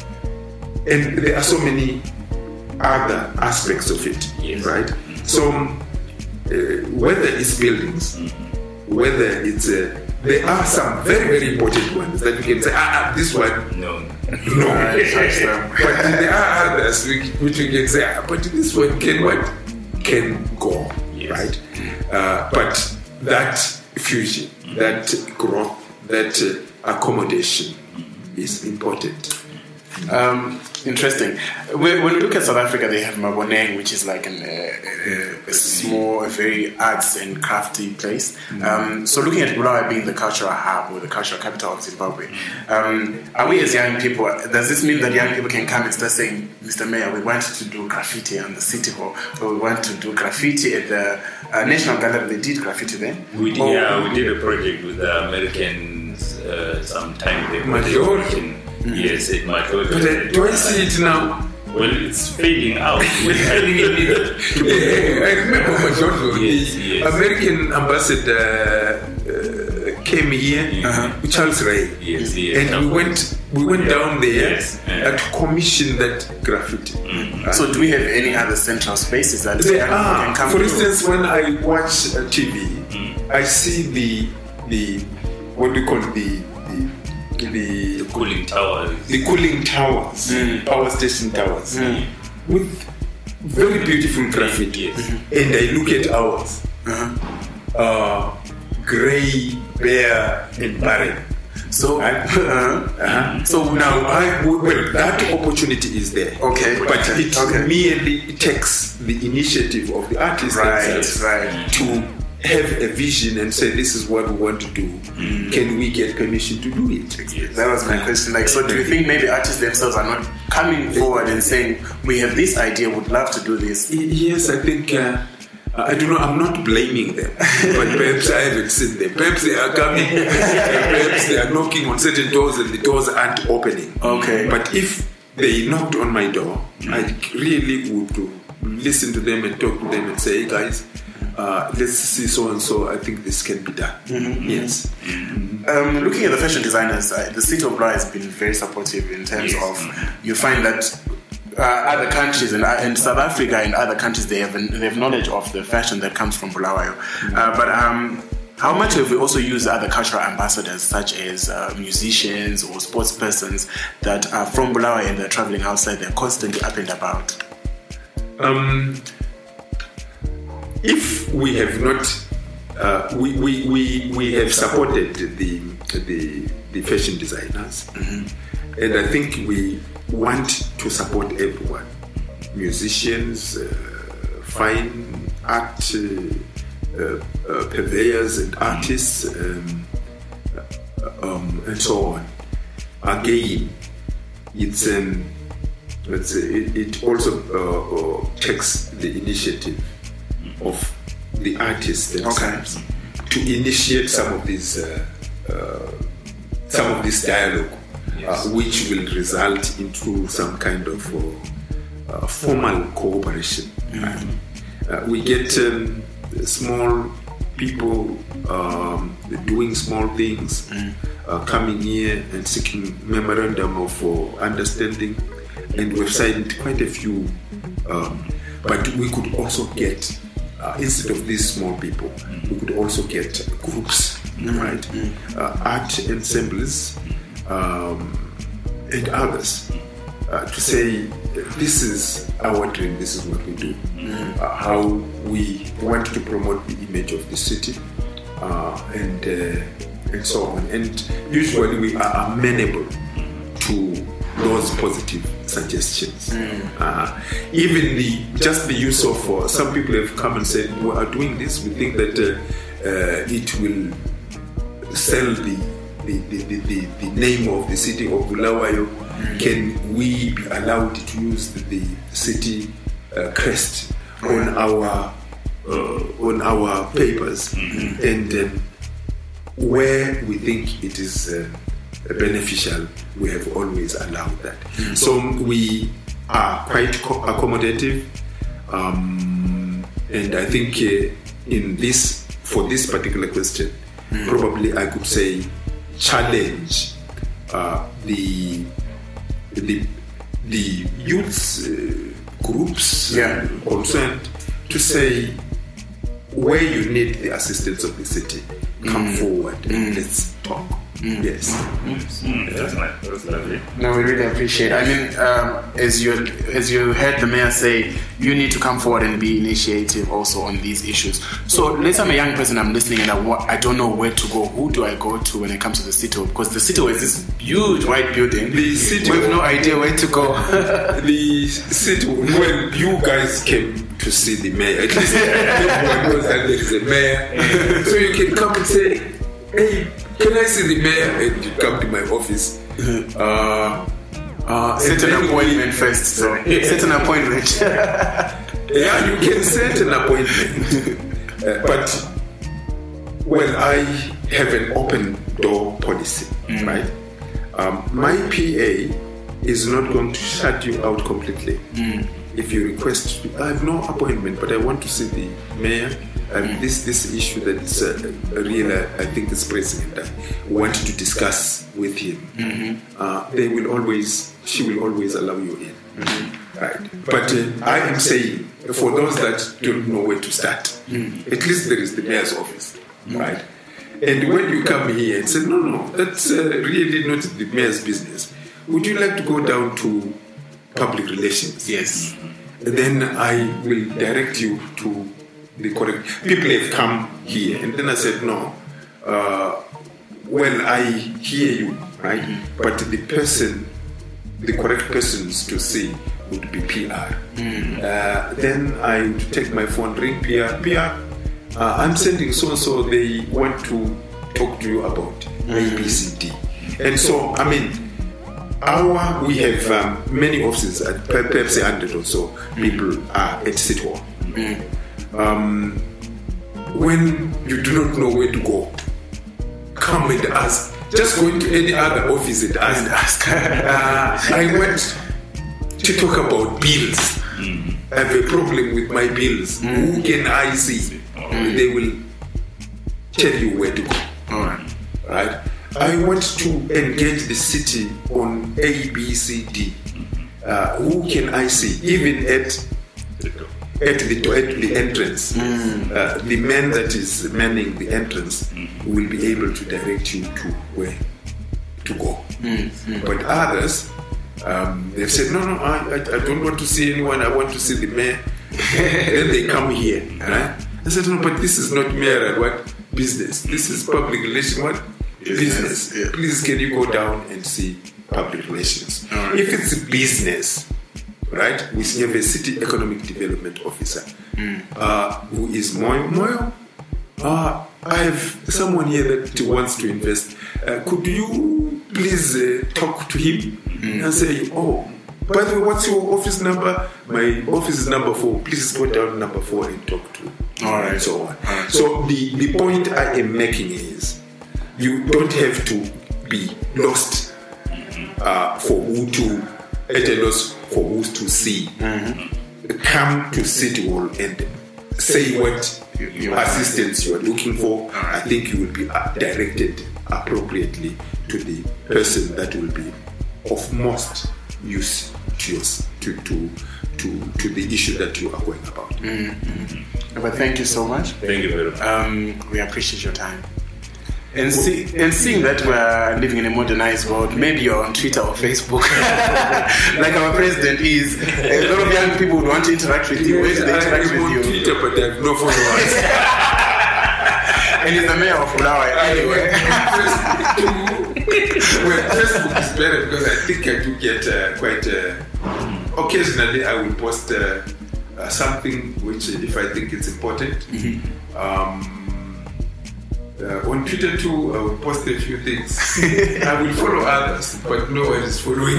and there are so many other aspects of it, Yes. right? So uh, whether it's buildings, whether it's uh, there are some very very important ones that we can say, ah, ah this one, No. no. But there are others which, which we can say, ah, but this one can what can go, Yes. right? Uh, but that fusion, that growth, that uh, accommodation is important. Um, interesting. When, when we look at South Africa, they have Maboneng, which is like an, uh, a, a small, a very arts and crafty place. Um, so looking at Bulawayo being the cultural hub or the cultural capital of Zimbabwe, um, are we as young people, does this mean that young people can come and start saying, Mister Mayor, we want to do graffiti on the City Hall, or we want to do graffiti at the uh, National Gallery? They did graffiti then? We did, Or- yeah, we did a project with the Americans uh, some time ago. Majority. Yes, it might have. But uh, do I see it now? Well, it's fading out. I think it needs to Yeah, I remember Majondo, Yes, the yes. American ambassador uh, came here, Uh-huh. with Charles Ray, Yes, yes. and we went we went down there Yes, yeah. to commission that graffiti. Uh, So do we have any other central spaces that there young people are, can come for to? instance, when I watch uh, T V, I see the the what do you call it, the the the cooling towers. the cooling towers, power station towers. with very beautiful graffiti, Yes. and I look at ours, Uh-huh. uh, grey, bare, and barren. So, Right? uh-huh. Uh-huh. So Now, I, well, that opportunity is there. Okay. But it Okay. merely takes the initiative of the artist Right, themselves right. to have a vision and say, this is what we want to do. Can we get permission to do it? that was my question. Like, so do you think maybe artists themselves are not coming forward and saying, we have this idea, would love to do this? Yes, I think... Uh, I don't know, I'm not blaming them, but perhaps I haven't seen them. Perhaps they are coming, perhaps they are knocking on certain doors and the doors aren't opening. Okay. But if they knocked on my door, I really would listen to them and talk to them and say, hey guys, uh, let's see so and so, I think this can be done. Mm-hmm. Yes. Um, looking at the fashion designers, uh, the City of Bulawayo has been very supportive in terms Yes. of, you find that uh, other countries and, uh, and South Africa and other countries, they have, they have knowledge of the fashion that comes from Bulawayo. Uh, but um, how much have we also used other cultural ambassadors, such as uh, musicians or sports persons that are from Bulawayo and they're traveling outside, they're constantly up and about? Um, if we have not, uh, we, we, we, we have supported the, the, the fashion designers, mm-hmm. and I think we want to support everyone, musicians, uh, fine art uh, uh, uh, purveyors and artists, um, um, and so on. Again, it's um, let's say it, it also uh, uh, takes the initiative of the artists themselves to initiate some of these uh, uh, some of this dialogue, Yes. uh, which will result into some kind of uh, uh, formal cooperation. Mm-hmm. Uh, we get um, small people um, doing small things, mm. uh, coming here and seeking memorandum of uh, understanding, and we've signed quite a few. Um, but we could also get, uh, instead of these small people, mm. we could also get groups, mm. right? Mm. Uh, art ensembles um, and others. Uh, to say, this is our dream, this is what we do, mm-hmm. uh, how we want to promote the image of the city, uh, and uh, and so on. And usually we are amenable to those positive suggestions. Mm. Uh, even the just the use of, uh, some people have come and said, we are doing this, we think that uh, uh, it will sell the The, the, the, the name of the city of Bulawayo. Mm-hmm. Can we be allowed to use the, the city uh, crest on our uh, on our papers? Mm-hmm. And um, where we think it is uh, beneficial, we have always allowed that. Mm-hmm. So we are quite co- accommodative, um, and I think uh, in this for this particular question, mm-hmm. probably I could say, challenge uh, the the the youth uh, groups yeah. concerned to say, where you need the assistance of the city, come mm. forward mm. and let's talk. Mm. Yes. Mm, that's nice. That's lovely. No, we really appreciate it. I mean, um, as you as you heard the mayor say, you need to come forward and be initiative also on these issues. So let's say I'm a young person, I'm listening, and I, wa- I don't know where to go. Who do I go to when it comes to the city? Because the city is this huge white building. The city, we have no idea where to go. The city. Well, you guys came to see the mayor. At least everyone knows that there is a mayor, so you can come and say, "Hey, can I see the mayor?" And you come to my office. Uh, uh, set an appointment first. So set an appointment. Yeah, you can set an appointment. Uh, but well, I have an open door policy, mm. right? Um, my P A is not going to shut you out completely. Mm. If you request, I have no appointment, but I want to see the mayor. And um, this this issue that is uh, real, I think is pressing, and I want to discuss with him. Mm-hmm. Uh, they will always, she will always allow you in, mm-hmm. right? But uh, I am saying, for those that don't know where to start, mm-hmm. at least there is the mayor's office, mm-hmm. right? And when you come here and say, no, no, that's uh, really not the mayor's business. Would you like to go down to public relations. Yes. Then I will direct you to the correct people. Have come here, and then I said no. Uh, well, I hear you, right? Mm-hmm. But the person, the correct persons to see would be P R. Mm-hmm. Uh, then I would take my phone, ring P R. P R, uh, I'm sending so and so. They want to talk to you about mm-hmm. A, B, C, D. And so, I mean, our we have um, many offices, at perhaps a hundred or so people are at City Hall. Mm-hmm. Um, when you do not know where to go, come and ask. Just go into any other office and ask. And ask. uh, I went to talk about bills. Mm. I have a problem with my bills. Mm. Who can I see? Mm. They will tell you where to go. All right. Right? I want to engage the city on A, B, C, D. Uh, who can I see? Even at at the at the entrance, mm. uh, the man that is manning the entrance mm. will be able to direct you to where to go. Mm. Mm. But others, um, they've said, no, no, I, I, I don't want to see anyone. I want to see the mayor. Then they come here. Right? I said, no, but this is not mayor. What business? This is public relations. What business? business. Yeah. Please, can you go down and see public relations? Right. If it's a business. Right, we have a city economic development officer mm. uh, who is Moyo. Moyo, uh, I have someone here that wants to invest. Uh, could you please uh, talk to him mm. and say, oh, by the way, what's your office number? My office is number four. Please go down number four and talk to him. All right. And so on. Right. So the, the point I am making is you don't have to be lost uh, for who to, at a loss for who to see. Mm-hmm. Come to City Hall and say what you assistance you are looking for. I think you will be directed appropriately to the person that will be of most use to yours, to, to, to, to the issue that you are going about. Mm-hmm. But thank you so much. Thank you very much. Um, we appreciate your time. And, see, and seeing that we're living in a modernized world, maybe you're on Twitter or Facebook, like our president is. A lot of young people would want to interact with you. Where do they interact with you? On Twitter, but they have no followers. And he's the mayor of Bulawayo anyway. Well, Facebook is better because I think I do get uh, quite. Uh, occasionally, I will post uh, uh, something which, if I think it's important. Mm-hmm. Um, Uh, on Twitter too, I will post a few things. I will follow others, but no one is following.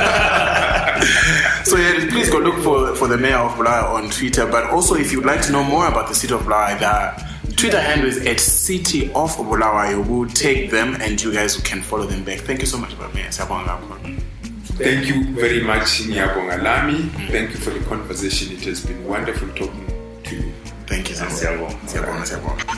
So yeah, please go look for, for the mayor of Bulawayo on Twitter. But also, if you'd like to know more about the city of Bulawayo, the Twitter handle is at City of Bulawayo. We'll take them, and you guys can follow them back. Thank you so much, Mayor. Thank you very much, Nyabonga Lami. Mm-hmm. Thank you for the conversation. It has been wonderful talking to you. Thank you so much.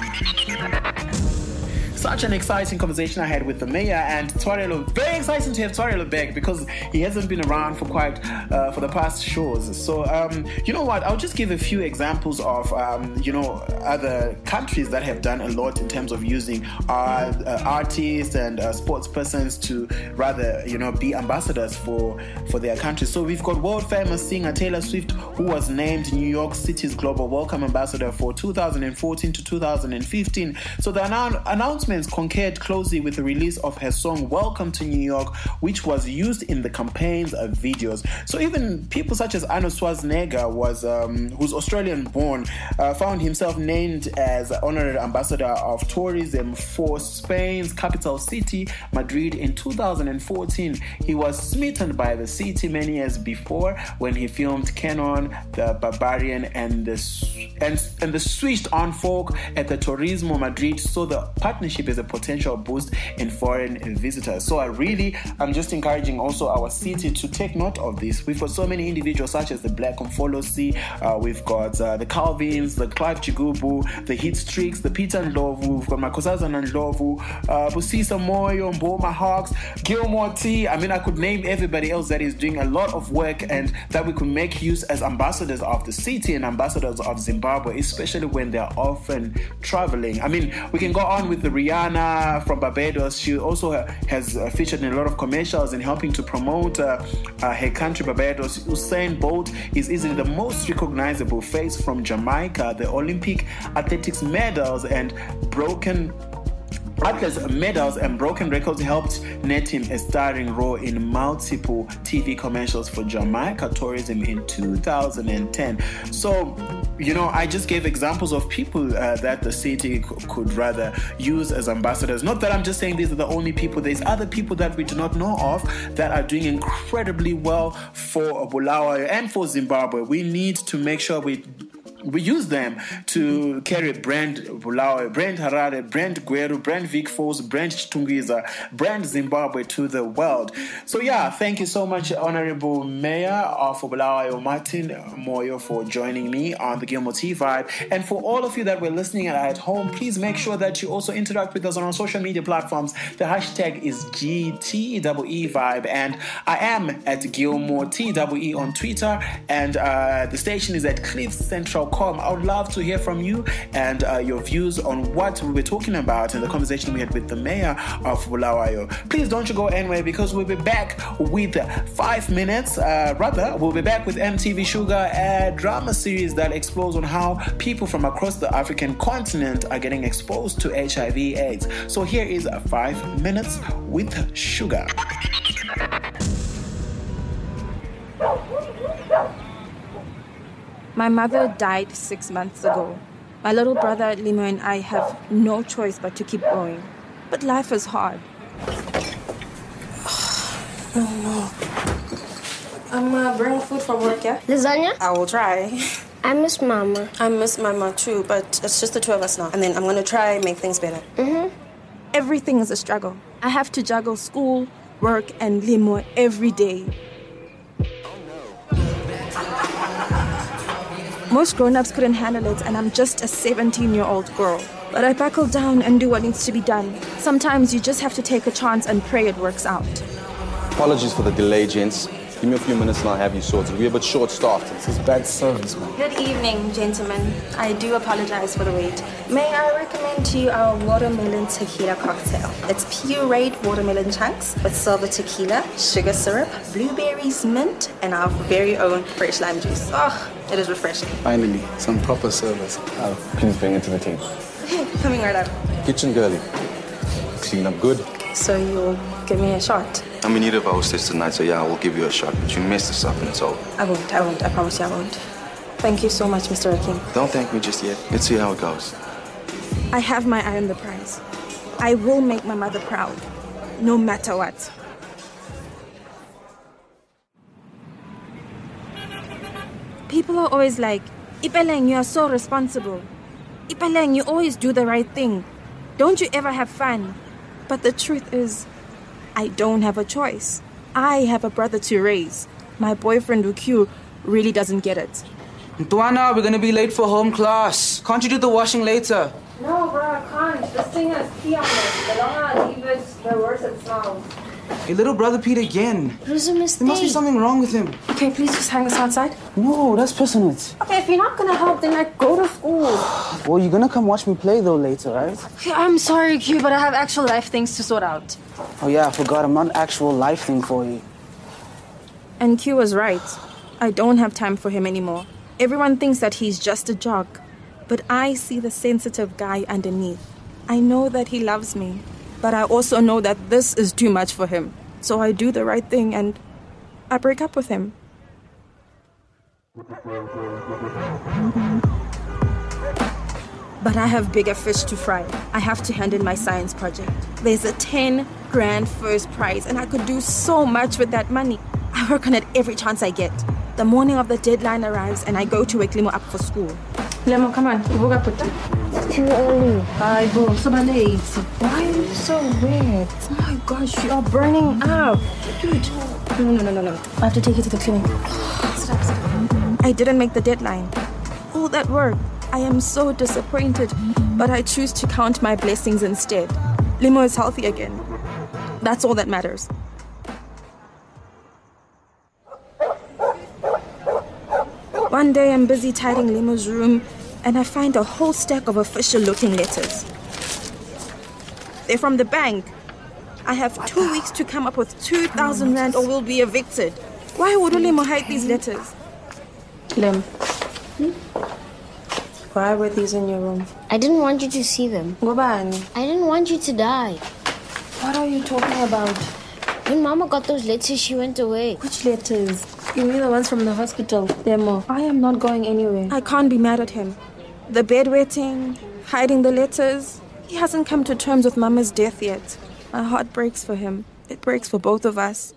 Such an exciting conversation I had with the mayor and Twarelo. Very exciting to have Twarelo back because he hasn't been around for quite uh, for the past shows. So um, you know what? I'll just give a few examples of um, you know other countries that have done a lot in terms of using our uh, artists and uh, sports persons to rather you know be ambassadors for for their countries. So we've got world famous singer Taylor Swift, who was named New York City's Global Welcome Ambassador for two thousand fourteen to two thousand fifteen. So the annou- announcement concurred closely with the release of her song Welcome to New York, which was used in the campaign's uh, videos. So even people such as Arnold Schwarzenegger, was um, who's Australian born, uh, found himself named as honorary ambassador of tourism for Spain's capital city, Madrid, in two thousand fourteen. He was smitten by the city many years before when he filmed Kenon, the Barbarian, and the and, and the switched on folk at the Turismo Madrid. So the partnership is a potential boost in foreign visitors. So I really, I'm just encouraging also our city to take note of this. We've got so many individuals such as the Black Umfolosi, uh, we've got uh, the Calvins, the Clive Chigubu, the Hit Streaks, the Peter Ndlovu, we've got Makosazana Ndlovu, uh, Busisa Moyo, Mboma Hawks, Gilmore T. I mean, I could name everybody else that is doing a lot of work and that we could make use as ambassadors of the city and ambassadors of Zimbabwe, especially when they're often traveling. I mean, we can go on with the Rihanna from Barbados. She also has featured in a lot of commercials and helping to promote uh, uh, her country, Barbados. Usain Bolt is easily the most recognizable face from Jamaica. The Olympic athletics medals and broken Athletes' medals and broken records helped net him a starring role in multiple T V commercials for Jamaica Tourism in two thousand ten. So, you know, I just gave examples of people uh, that the city c- could rather use as ambassadors. Not that I'm just saying these are the only people. There's other people that we do not know of that are doing incredibly well for Bulawayo and for Zimbabwe. We need to make sure we We use them to carry brand Bulawayo, brand Harare, brand Gweru, brand Vic Falls, brand Chitungwiza, brand Zimbabwe to the world. So yeah, thank you so much, Honorable Mayor of Bulawayo, Martin Moyo, for joining me on the Gilmore T Vibe. And for all of you that were listening at home, please make sure that you also interact with us on our social media platforms. The hashtag is G T E E Vibe, and I am at Gilmore T E E on Twitter, and uh, the station is at Cliff Central. I would love to hear from you and uh, your views on what we were talking about in the conversation we had with the mayor of Bulawayo. Please don't you go anywhere, because we'll be back with five minutes. Uh, rather, we'll be back with M T V Sugar, a drama series that explores on how people from across the African continent are getting exposed to H I V AIDS. So here is five minutes with Sugar. My mother died six months ago. My little brother Limo and I have no choice but to keep going. But life is hard. Oh no. I'm uh, bringing food from work, yeah? Lasagna? I will try. I miss Mama. I miss Mama too, but it's just the two of us now. And then I'm going to try and make things better. Mm-hmm. Everything is a struggle. I have to juggle school, work, and Limo every day. Most grown-ups couldn't handle it, and I'm just a seventeen-year-old girl. But I buckle down and do what needs to be done. Sometimes you just have to take a chance and pray it works out. Apologies for the delay, gents. Give me a few minutes and I'll have you sorted. We're a bit short-staffed. This is bad service, man. Good evening, gentlemen. I do apologize for the wait. May I recommend to you our watermelon tequila cocktail? It's pureed watermelon chunks with silver tequila, sugar syrup, blueberries, mint, and our very own fresh lime juice. Oh, it is refreshing. Finally, some proper service. Uh, please bring it to the table. Okay, coming right up. Kitchen girlie. Clean up good. So you'll give me a shot? I'm in need of a hostess tonight, so yeah, I will give you a shot. But you messed this up and it's over. I won't, I won't. I promise you I won't. Thank you so much, Mister Akin. Don't thank me just yet. Let's see how it goes. I have my eye on the prize. I will make my mother proud, no matter what. People are always like, Ipeleng, you are so responsible. Ipeleng, you always do the right thing. Don't you ever have fun? But the truth is, I don't have a choice. I have a brother to raise. My boyfriend, Ukyu, really doesn't get it. Ntwana, we're gonna be late for home class. Can't you do the washing later? No, bro, I can't. This thing has pee on it. The longer I leave it, the worse it smells. Your little brother Pete again. It was a mistake. There must be something wrong with him. Okay, please just hang this outside. No, that's pissing it. Okay, if you're not gonna help, then like go to school. Well, you're gonna come watch me play though later, right? Okay, I'm sorry, Q, but I have actual life things to sort out. Oh yeah, I forgot. I'm not an actual life thing for you. And Q was right. I don't have time for him anymore. Everyone thinks that he's just a jock. But I see the sensitive guy underneath. I know that he loves me. But I also know that this is too much for him. So I do the right thing and I break up with him. But I have bigger fish to fry. I have to hand in my science project. There's a ten grand first prize and I could do so much with that money. I work on it every chance I get. The morning of the deadline arrives and I go to wake Limo up for school. Lemo, come on. It's too early. Hi, bro. So late. Why are you so weird? Oh my gosh, you are burning up. Dude. No, no, no, no, no. I have to take you to the clinic. Sit up, sit up. I didn't make the deadline. All that work. I am so disappointed, but I choose to count my blessings instead. Limo is healthy again. That's all that matters. One day I'm busy tidying Limo's room and I find a whole stack of official-looking letters. They're from the bank. I have two weeks to come up with two thousand rand or we'll be evicted. Why would Ulemo hide these letters? Lem. Hmm? Why were these in your room? I didn't want you to see them. Ngobani? I didn't want you to die. What are you talking about? When Mama got those letters, she went away. Which letters? You mean the ones from the hospital? Demo. I am not going anywhere. I can't be mad at him. The bedwetting, hiding the letters. He hasn't come to terms with Mama's death yet. My heart breaks for him. It breaks for both of us.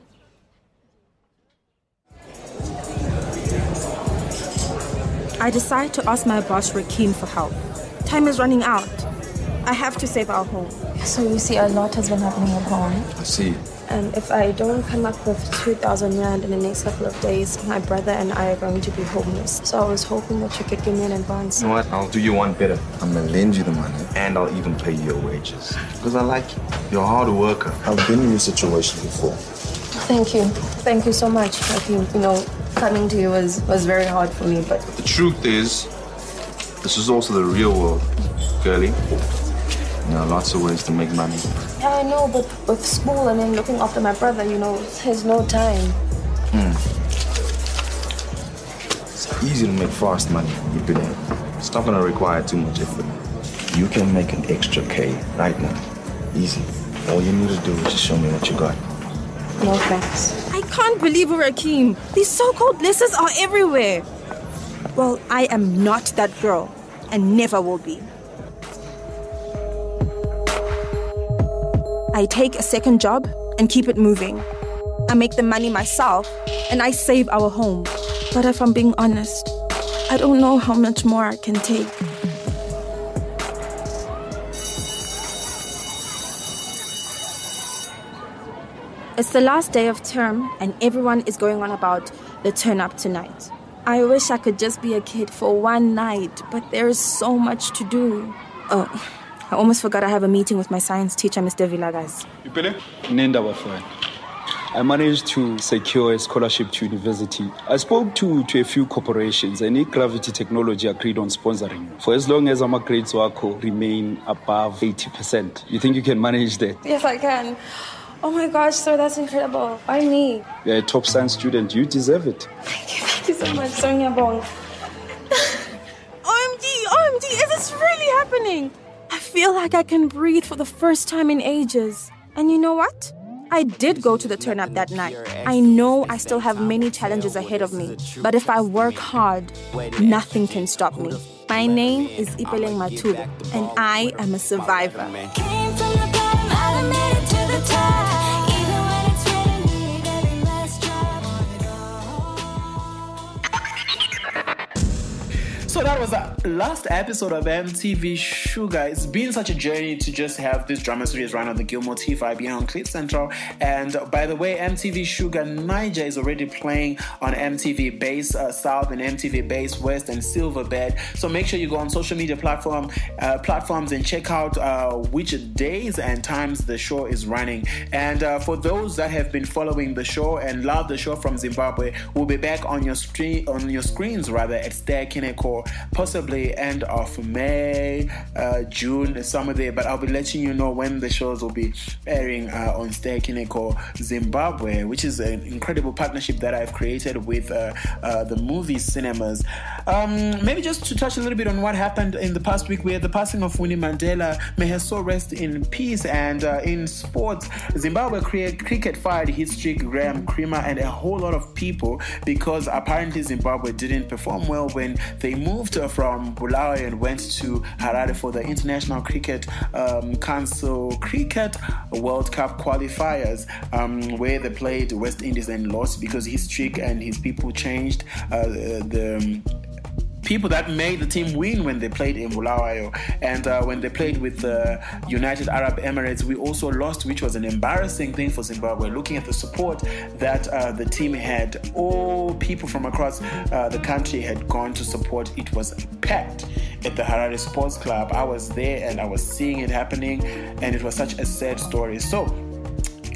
I decide to ask my boss Rakeem for help. Time is running out. I have to save our home. So you see, a lot has been happening at home. I see. And if I don't come up with two thousand rand in the next couple of days, my brother and I are going to be homeless. So I was hoping that you could give me an advance. You know what? I'll do you one better. I'm gonna lend you the money, and I'll even pay you your wages. Because I like you. You're a hard worker. I've been in your situation before. Thank you. Thank you so much. I think, you know, coming to you was, was very hard for me, but... The truth is, this is also the real world, girlie. There are lots of ways to make money. Yeah, I know, but with school and then looking after my brother, you know, there's no time. Hmm. It's easy to make fast money, you believe. It's not gonna require too much effort. You can make an extra K right now. Easy. All you need to do is just show me what you got. No thanks. I can't believe it, Rakeem. These so-called letters are everywhere. Well, I am not that girl, and never will be. I take a second job and keep it moving. I make the money myself, and I save our home. But if I'm being honest, I don't know how much more I can take. It's the last day of term, and everyone is going on about the turn up tonight. I wish I could just be a kid for one night, but there is so much to do. Oh, I almost forgot I have a meeting with my science teacher, Mister Villagas. Nenda Wafan. I managed to secure a scholarship to university. I spoke to, to a few corporations, and E-Gravity Technology agreed on sponsoring. For as long as our grades remain above eighty percent. You think you can manage that? Yes, I can. Oh my gosh, sir, that's incredible. Why me? You're a top science student. You deserve it. Thank you, thank you so much, Sonia Bong. O M G, O M G, is this really happening? I feel like I can breathe for the first time in ages. And you know what? I did go to the turn-up that night. I know I still have many challenges ahead of me. But if I work hard, nothing can stop me. My name is Ipeleng Matula, and I am a survivor. Came from the bottom, I made it to the top. Even when it's raining, need every last drop. So that was the last episode of M T V Sugar. It's been such a journey to just have this drama series run on the Gilmore T V being on Clip Central. And by the way, M T V Sugar Niger is already playing on M T V Base uh, South and M T V Base West and Silverbed. So make sure you go on social media platform uh, platforms and check out uh, which days and times the show is running. And uh, for those that have been following the show and love the show from Zimbabwe, we'll be back on your stream on your screens rather at Stay Kineko, possibly end of May, uh, June, somewhere there. But I'll be letting you know when the shows will be airing uh, on Stay Kineko Zimbabwe, which is an incredible partnership that I've created with uh, uh, the movie cinemas. Um, maybe just to touch a little bit on what happened in the past week, we had the passing of Winnie Mandela. May her soul rest in peace. And uh, in sports, Zimbabwe cricket fired history Graham Creamer and a whole lot of people because apparently Zimbabwe didn't perform well when they moved from Bulawayo and went to Harare for the International Cricket um, Council Cricket World Cup qualifiers, um, where they played West Indies and lost because his streak and his people changed uh, the um, people that made the team win when they played in Bulawayo. And uh, when they played with the United Arab Emirates, we also lost, which was an embarrassing thing for Zimbabwe. Looking at the support that uh, the team had, all people from across uh, the country had gone to support. It was packed at the Harare Sports Club. I was there and I was seeing it happening, and it was such a sad story. So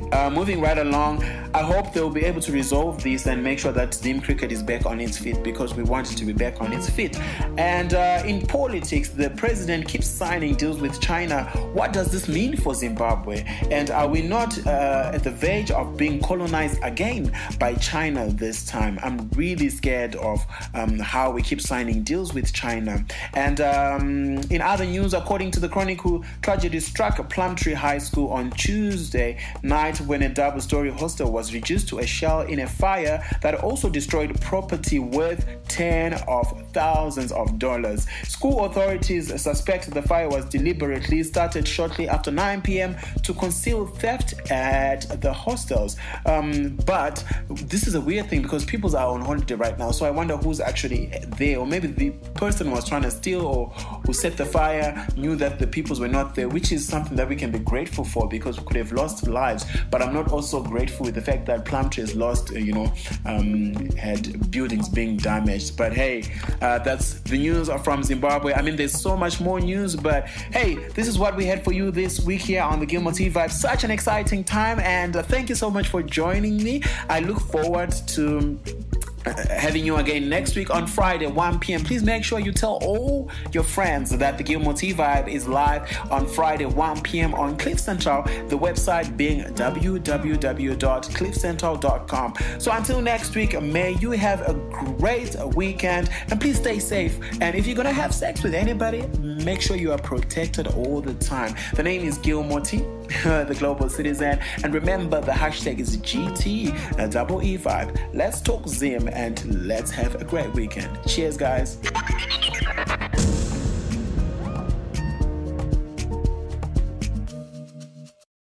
uh, moving right along, I hope they'll be able to resolve this and make sure that Zim cricket is back on its feet, because we want it to be back on its feet. And uh, in politics, the president keeps signing deals with China. What does this mean for Zimbabwe? And are we not uh, at the verge of being colonized again by China this time? I'm really scared of um, how we keep signing deals with China. And um, in other news, according to the Chronicle, tragedy struck Plumtree High School on Tuesday night when a double-story hostel was reduced to a shell in a fire that also destroyed property worth tens of thousands of dollars. School authorities suspect the fire was deliberately started shortly after nine p.m. to conceal theft at the hostels. Um, but this is a weird thing because people are on holiday right now, so I wonder who's actually there, or maybe the person was trying to steal or who set the fire knew that the peoples were not there, which is something that we can be grateful for because we could have lost lives. But I'm not also grateful with the fact that Plumtree has lost, uh, you know, um, had buildings being damaged. But hey, uh, that's the news from Zimbabwe. I mean, there's so much more news, but hey, this is what we had for you this week here on the Gilmore T V Vibe. Such an exciting time, and uh, thank you so much for joining me. I look forward to Uh, having you again next week on Friday, one p.m. Please make sure you tell all your friends that the Gilmore T Vibe is live on Friday, one p.m. on Cliff Central, the website being w w w dot cliff central dot com. So until next week, may you have a great weekend, and please stay safe. And if you're going to have sex with anybody, make sure you are protected all the time. The name is Gilmore T, the global citizen. And remember, the hashtag is G T double E Vibe. Let's talk Zim and let's have a great weekend. Cheers, guys.